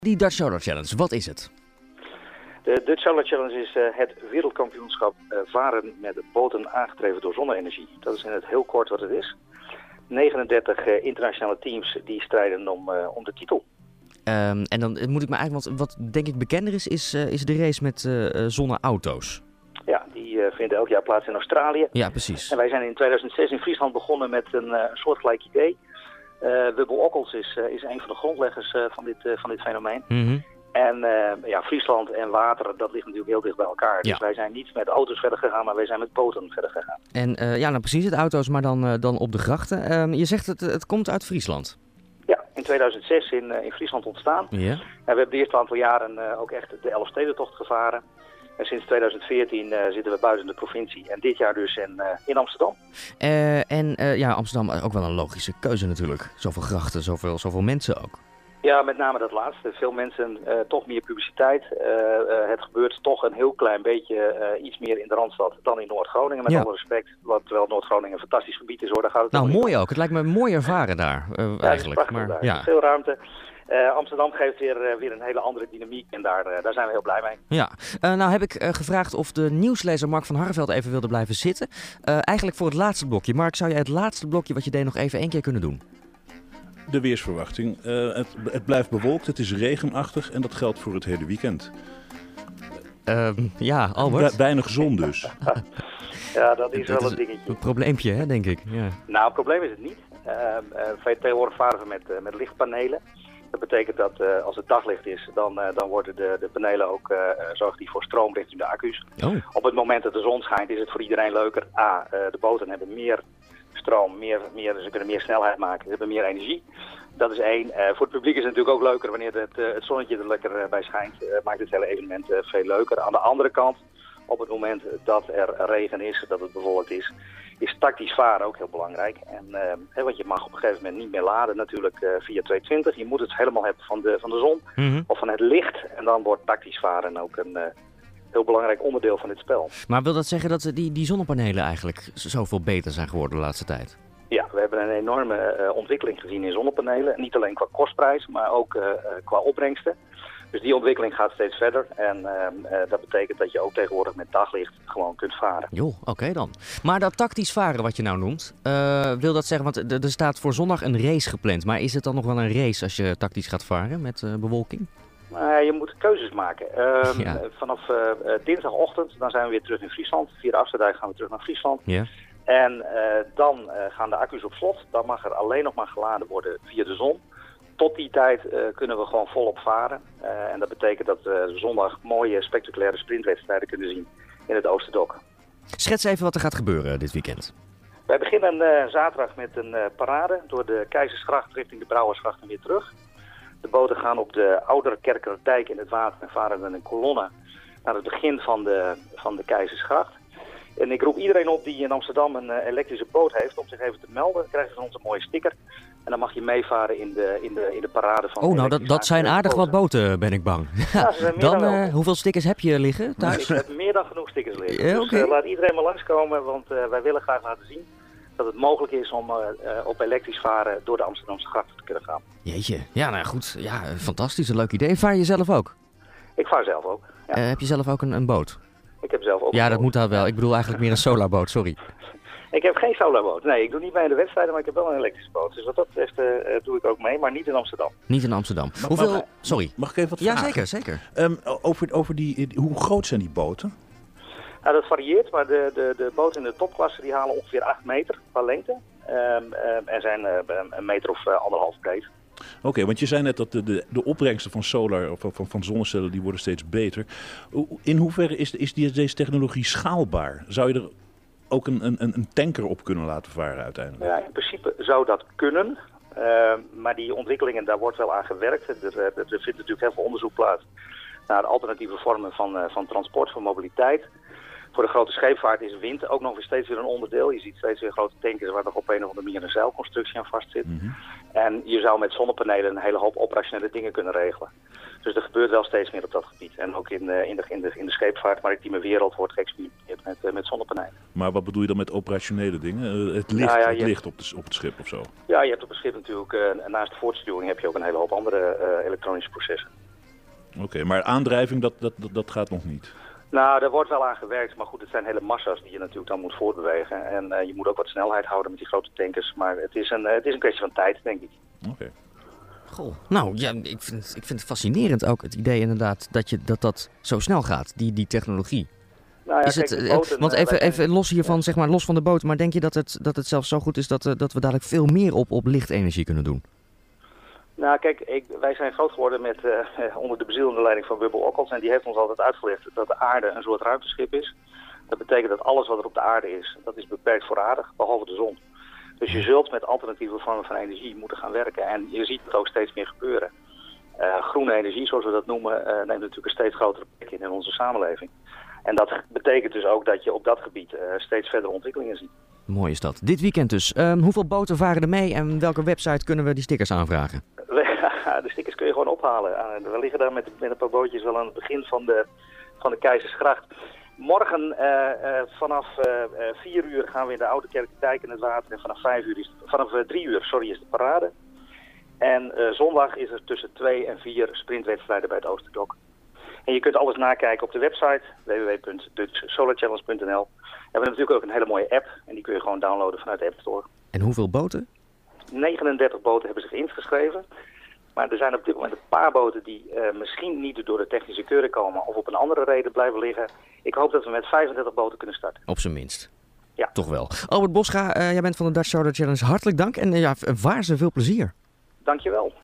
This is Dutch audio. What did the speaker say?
Die Dutch Solar Challenge, wat is het? De Dutch Solar Challenge is het wereldkampioenschap varen met boten aangedreven door zonne-energie. Dat is in het heel kort wat het is. 39 internationale teams die strijden om de titel. En dan moet ik me eigenlijk, want wat denk ik bekender is de race met zonneauto's. Ja, die vindt elk jaar plaats in Australië. Ja, precies. En wij zijn in 2006 in Friesland begonnen met een soortgelijk idee. Wubbel Ockels is een van de grondleggers van dit fenomeen. Mm-hmm. En Friesland en water, dat ligt natuurlijk heel dicht bij elkaar. Dus wij zijn niet met auto's verder gegaan, maar wij zijn met boten verder gegaan. En precies, het auto's, maar dan op de grachten. Je zegt het komt uit Friesland. Ja, in 2006 in Friesland ontstaan. Ja. En we hebben de eerste aantal jaren ook echt de Elfstedentocht gevaren. En sinds 2014 zitten we buiten de provincie. En dit jaar dus in Amsterdam. Amsterdam ook wel een logische keuze natuurlijk. Zoveel grachten, zoveel mensen ook. Ja, met name dat laatste. Veel mensen, toch meer publiciteit. Het gebeurt toch een heel klein beetje iets meer in de Randstad dan in Noord-Groningen. Met alle respect, terwijl Noord-Groningen een fantastisch gebied is hoor. Daar gaat het mooi ook. Het lijkt me mooi ervaren daar eigenlijk. Het is prachtig daar. Er is veel ruimte. Amsterdam geeft weer een hele andere dynamiek en daar zijn we heel blij mee. Ja, nou heb ik gevraagd of de nieuwslezer Mark van Harreveld even wilde blijven zitten. Eigenlijk voor het laatste blokje. Mark, zou jij het laatste blokje wat je deed nog even 1 keer kunnen doen? De weersverwachting. Het blijft bewolkt, het is regenachtig en dat geldt voor het hele weekend. Albert? Weinig zon dus. Ja, dat is wel een dingetje. Een probleempje, hè, denk ik. Ja. Nou, een probleem is het niet. Tegenwoordig varen we met lichtpanelen. Dat betekent dat als het daglicht is, dan worden de panelen ook zorgen die voor stroom richting de accu's. Oh. Op het moment dat de zon schijnt is het voor iedereen leuker. De boten hebben meer stroom, ze kunnen meer snelheid maken, ze hebben meer energie. Dat is 1. Voor het publiek is het natuurlijk ook leuker wanneer het zonnetje er lekker bij schijnt. Maakt het hele evenement veel leuker. Aan de andere kant, op het moment dat er regen is, dat het bewolkt is tactisch varen ook heel belangrijk. Want je mag op een gegeven moment niet meer laden natuurlijk via 220. Je moet het helemaal hebben van de zon of van het licht. En dan wordt tactisch varen ook een heel belangrijk onderdeel van dit spel. Maar wil dat zeggen dat die zonnepanelen eigenlijk zoveel beter zijn geworden de laatste tijd? Ja, we hebben een enorme ontwikkeling gezien in zonnepanelen. Niet alleen qua kostprijs, maar ook qua opbrengsten. Dus die ontwikkeling gaat steeds verder en dat betekent dat je ook tegenwoordig met daglicht gewoon kunt varen. Joh, oké dan. Maar dat tactisch varen wat je nou noemt, wil dat zeggen, want er staat voor zondag een race gepland. Maar is het dan nog wel een race als je tactisch gaat varen met bewolking? Je moet keuzes maken. Vanaf dinsdagochtend dan zijn we weer terug in Friesland. Via de Afsterdijk gaan we terug naar Friesland. Ja. En dan gaan de accu's op slot. Dan mag er alleen nog maar geladen worden via de zon. Tot die tijd kunnen we gewoon volop varen. En dat betekent dat we zondag mooie spectaculaire sprintwedstrijden kunnen zien in het Oosterdok. Schets even wat er gaat gebeuren dit weekend. Wij beginnen zaterdag met een parade door de Keizersgracht richting de Brouwersgracht en weer terug. De boten gaan op de Oudere Kerkerdijk in het water en varen dan een kolonne naar het begin van de Keizersgracht. En ik roep iedereen op die in Amsterdam een elektrische boot heeft om zich even te melden. Dan krijg je van ons een mooie sticker. En dan mag je meevaren in de parade van. Oh, nou dat zijn aardig wat boten, ben ik bang. Ja, ze zijn meer dan wel. Hoeveel stickers heb je liggen thuis? Ik heb meer dan genoeg stickers liggen. Ja, Dus laat iedereen maar langskomen, want wij willen graag laten zien dat het mogelijk is om op elektrisch varen door de Amsterdamse grachten te kunnen gaan. Jeetje, ja nou goed. Ja, fantastisch, een leuk idee. Vaar je zelf ook? Ik vaar zelf ook. Ja. Heb je zelf ook een boot? Ik heb zelf ook dat moet dat wel. Ik bedoel eigenlijk meer een solarboot, sorry. Ik heb geen solarboot. Nee, ik doe niet mee aan de wedstrijden, maar ik heb wel een elektrische boot. Dus wat dat betreft doe ik ook mee, maar niet in Amsterdam. Niet in Amsterdam. Sorry. Mag ik even wat vragen? Ja, zeker. Over hoe groot zijn die boten? Nou, dat varieert, maar de boten in de topklasse die halen ongeveer 8 meter qua lengte. En zijn een meter of 1,5 breed. Oké, want je zei net dat de opbrengsten van solar of van zonnecellen die worden steeds beter. In hoeverre is deze technologie schaalbaar? Zou je er ook een tanker op kunnen laten varen uiteindelijk? Ja, in principe zou dat kunnen. Maar die ontwikkelingen, daar wordt wel aan gewerkt. Er vindt natuurlijk heel veel onderzoek plaats naar alternatieve vormen van transport, van mobiliteit. Voor de grote scheepvaart is wind ook nog steeds weer een onderdeel. Je ziet steeds weer grote tankers waar nog op een of andere manier een zeilconstructie aan vastzit. Mm-hmm. En je zou met zonnepanelen een hele hoop operationele dingen kunnen regelen. Dus er gebeurt wel steeds meer op dat gebied. En ook in de scheepvaart, maritieme wereld wordt geëxperimenteerd met zonnepanelen. Maar wat bedoel je dan met operationele dingen? Het licht op het schip of zo? Ja, je hebt op het schip natuurlijk, naast de voortstuwing heb je ook een hele hoop andere elektronische processen. Oké, maar aandrijving, dat gaat nog niet? Nou, daar wordt wel aan gewerkt, maar goed, het zijn hele massa's die je natuurlijk dan moet voortbewegen. En je moet ook wat snelheid houden met die grote tankers, maar het is een kwestie van tijd, denk ik. Oké. Goh, nou ja, ik vind het fascinerend ook, het idee inderdaad dat zo snel gaat, die technologie. Nou ja, Is kijk, het, de boten, want even los hiervan, zeg maar, los van de boot, maar denk je dat het zelfs zo goed is dat we dadelijk veel meer op lichtenergie kunnen doen? Nou kijk, wij zijn groot geworden met onder de bezielende leiding van Wubbel Ockels en die heeft ons altijd uitgelegd dat de aarde een soort ruimteschip is. Dat betekent dat alles wat er op de aarde is, dat is beperkt voorradig, behalve de zon. Dus je zult met alternatieve vormen van energie moeten gaan werken en je ziet het ook steeds meer gebeuren. Groene energie, zoals we dat noemen, neemt natuurlijk een steeds grotere plek in onze samenleving. En dat betekent dus ook dat je op dat gebied steeds verdere ontwikkelingen ziet. Mooi is dat. Dit weekend dus. Hoeveel boten varen er mee en welke website kunnen we die stickers aanvragen? De stickers kun je gewoon ophalen. We liggen daar met een paar bootjes wel aan het begin van de Keizersgracht. Morgen vanaf 4 uur gaan we in de Oude Kerkdijk in het water en vanaf 3 uur is de parade. En zondag is er tussen 2 en 4 sprintwedstrijden bij het Oosterdok. En je kunt alles nakijken op de website www.dutchsolarchallenge.nl. En we hebben natuurlijk ook een hele mooie app en die kun je gewoon downloaden vanuit de App Store. En hoeveel boten? 39 boten hebben zich ingeschreven. Maar er zijn op dit moment een paar boten die misschien niet door de technische keuring komen of op een andere reden blijven liggen. Ik hoop dat we met 35 boten kunnen starten. Op zijn minst. Ja. Toch wel. Albert Bosscha, jij bent van de Dutch Solar Challenge. Hartelijk dank en vaar ze veel plezier. Dankjewel.